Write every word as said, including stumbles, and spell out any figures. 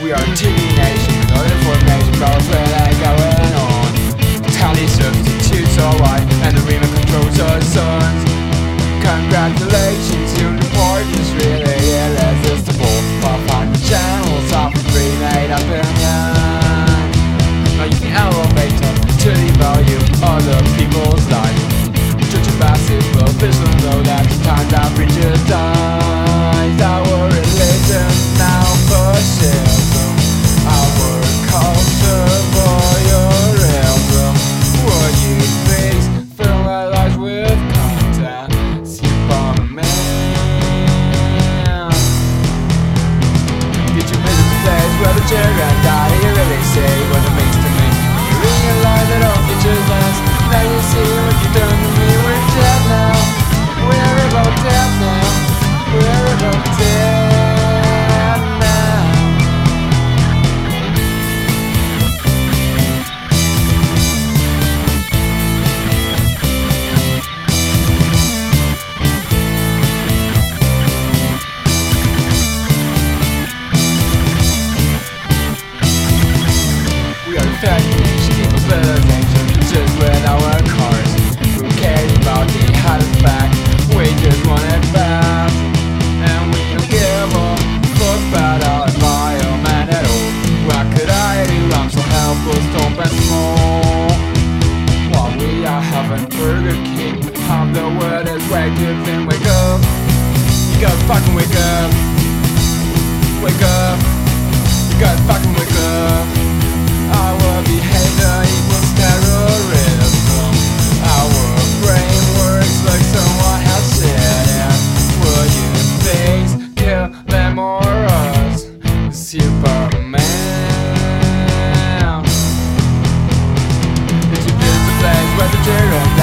We are a T V nation, another formation, problems where they going on. Tally substitutes are right, and the remote controls our sons. Congratulations, your report is really irresistible. While finding channels off a pre-made opinion. Now you can elevate up to the value of the people's life. Judge a massive officials know that sometimes averages dies. Our religion now fascism, our culture voyeurism. What you face, fill our lives with content. Superman. Did you visit the place where the children die? You really see what it means to me. You realize that all futures last. Now you see what you've done to me. We're dead now. We're about dead now. We're about dead now. We are the fat nation, civilization, just with our cars. Who cares about the hot fact? We just want it fast. And we don't give a fuck about our environment at all. What could I do? I'm so helpless, don't bet small. While we are having Burger King, half the world is waking, then wake up. You gotta fucking wake up. Wake up. You gotta fucking wake up. Our behavior equals terrorism. Our brain works like someone has said it. Will you face kill them or us? Superman. Did you visit the place where the children